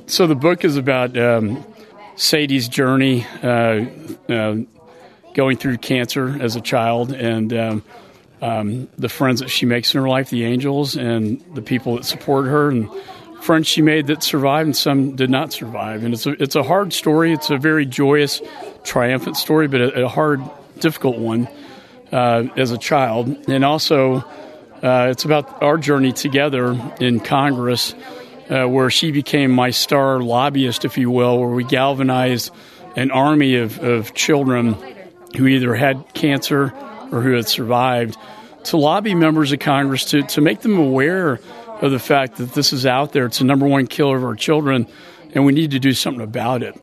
So the book is about Sadie's journey going through cancer as a child, and the friends that she makes in her life, the angels, and the people that support her, and friends she made that survived and some did not survive. And it's a hard story. It's a very joyous, triumphant story, but a hard, difficult one as a child. And also, it's about our journey together in Congress, where she became my star lobbyist, if you will, where we galvanized an army of children who either had cancer or who had survived to lobby members of Congress to make them aware of the fact that this is out there. It's the number one killer of our children, and we need to do something about it.